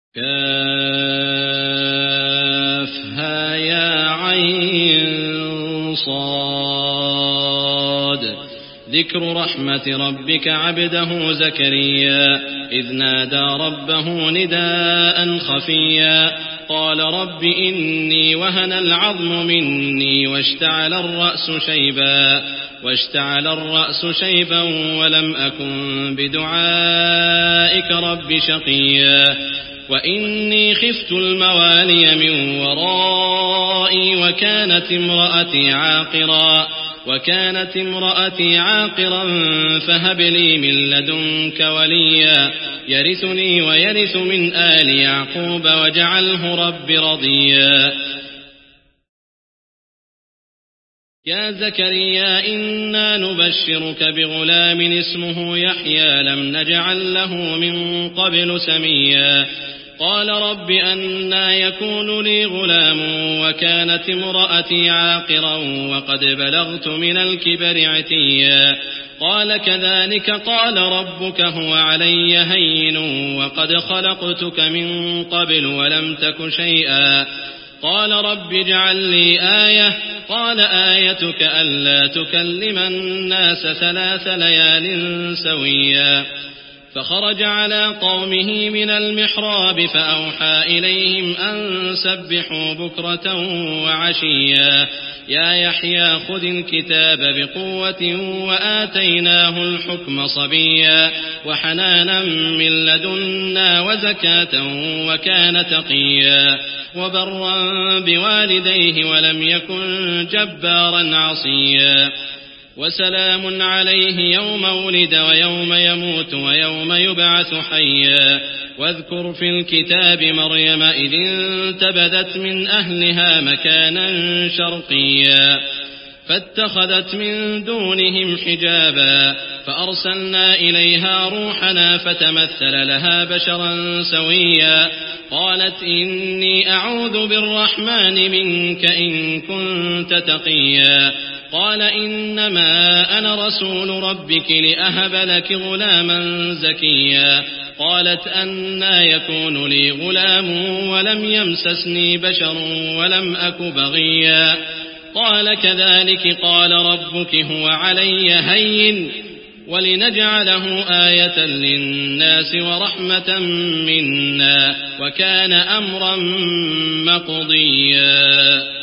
كافها يا عين صاد ذكر رحمة ربك عبده زكريا إذ نادى ربه نداء خفيا قال رب إني وهن العظم مني واشتعل الرأس شيبا ولم أكن بدعائك رب شقيا وإني خفت الموالي من ورائي وكانت امرأتي عاقرا فهب لي من لدنك وليا يرثني ويرث من آل يعقوب واجعله رب رضيا يا زكريا إنا نبشرك بغلام اسمه يحيى لم نجعل له من قبل سميا قال رب أنى يكون لي غلام وكانت امرأتي عاقرا وقد بلغت من الكبر عتيا قال كذلك قال ربك هو علي هين وقد خلقتك من قبل ولم تك شيئا قال رب اجعل لي آية قال آيتك ألا تكلم الناس 3 ليال سويا فخرج على قومه من المحراب فأوحى إليهم أن سبحوا بكرة وعشيا يا يحيى خذ الكتاب بقوة وآتيناه الحكم صبيا وحنانا من لدنا وزكاة وكان تقيا وبرا بوالديه ولم يكن جبارا عصيا وسلام عليه يوم ولد ويوم يموت ويوم يبعث حيا واذكر في الكتاب مريم إذ انتبذت من أهلها مكانا شرقيا فاتخذت من دونهم حجابا فأرسلنا إليها روحنا فتمثل لها بشرا سويا قالت إني أعوذ بالرحمن منك إن كنت تقيا قال إنما أنا رسول ربك لأهب لك غلاما زكيا قالت أنى يكون لي غلام ولم يمسسني بشر ولم أك بغيا قال كذلك قال ربك هو علي هين ولنجعله آية للناس ورحمة منا وكان أمرا مقضيا.